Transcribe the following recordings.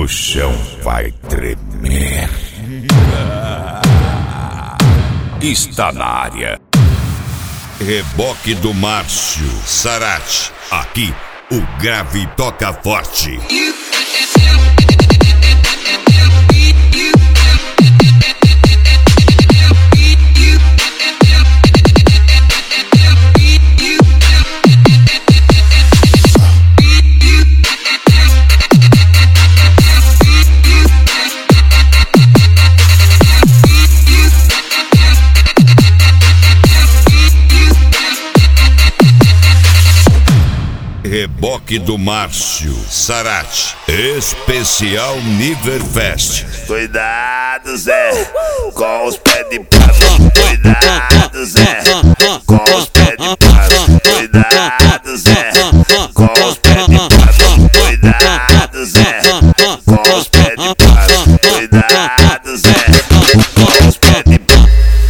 O chão vai tremer. Está na área. Reboque do Márcio Sarati. Aqui, o grave toca forte. Reboque do Márcio Sarati. Especial Niverfest. Cuidado, Zé, com os pés de pano. Cuidado, Zé, com os pés de pano. Cuidado, Zé, com os pés de pano. Cuidado, Zé, com os pés de pano. Cuidado, Zé, com os pés de pano.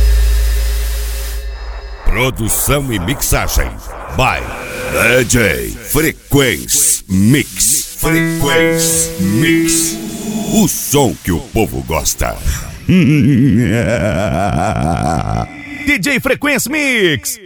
Produção e mixagem by DJ Frequency Mix. Frequency Mix. O som que o povo gosta. DJ Frequency Mix.